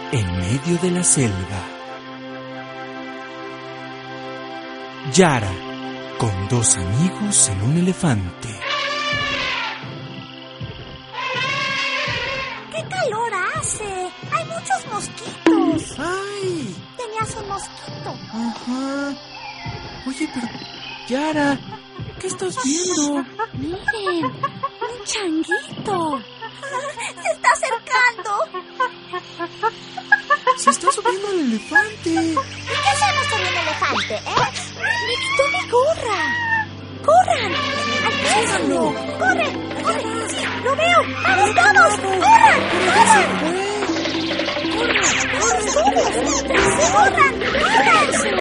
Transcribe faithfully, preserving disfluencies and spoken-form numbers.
en medio de la selva. Yara, con dos amigos en un elefante. ¡Qué calor hace! ¡Hay muchos mosquitos! ¡Ay! Tenías un mosquito. Ajá. Oye, pero... Yara, ¿qué estás viendo? Miren, un changuito. Se está acercando. Se está subiendo al elefante. ¿Y qué hacemos con un elefante, eh? Me quitó mi gorra. ¡Corran! ¡Alcánzalo! ¡Corre! ¡Corre! ¡Sí! ¡Lo veo! ¡Vamos, vamos! ¡Corran! ¡Corran! ¡Corran! ¡Corran! ¡Corran! ¡Corran!